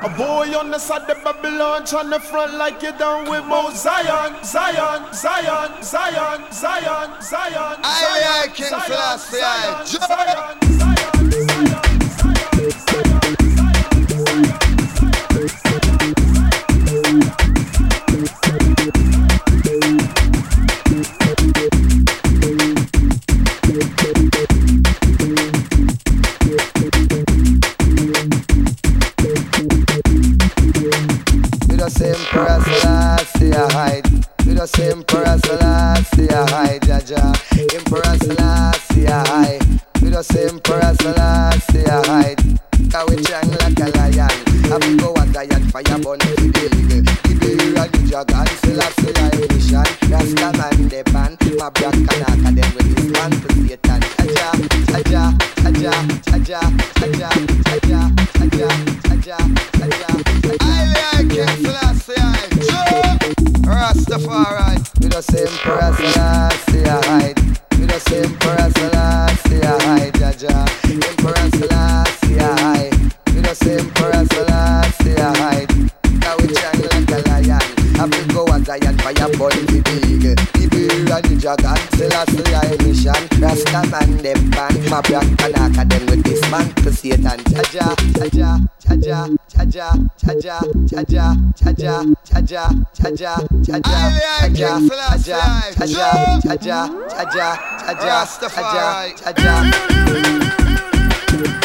A boy on the side of Babylon, on the front like you down with Mount Zion, Zion, Zion, Zion, Zion, Zion. I King Selassie, Zion, Zion, Zion. Emperor Selassie I hide. We the same Emperor Selassie I hide, Jaja. Emperor Selassie I hide. We the same Emperor Selassie I hide. Cause we strong like a lion. I be go a giant fire burn the big. The big and the dragon Selassie I mission. Rasta man the pan. My black Kanaka them with his man to Satan. Jaja, Jaja, Jaja, Jaja, Jaja, Jaja, Jaja, Jaja, Jaja. I King Selassie I Rastafari. We the same Emperor Selassie I hide. We the same Emperor Selassie I hide, Jaja. Emperor Selassie I hide. We the same Emperor Selassie I hide. Now we strong like a lion. I feel go a giant fire burn the big. The bear and the dragon Selassie I mission. Rasta man them pan. My black Kanaka them with this man to Satan. Jaja, Jaja, Jaja, Jaja, Jaja, Jaja, Jaja, Jaja, Jaja, Jaja, Jaja, Jaja, Jaja, Jaja, Jaja, Jaja.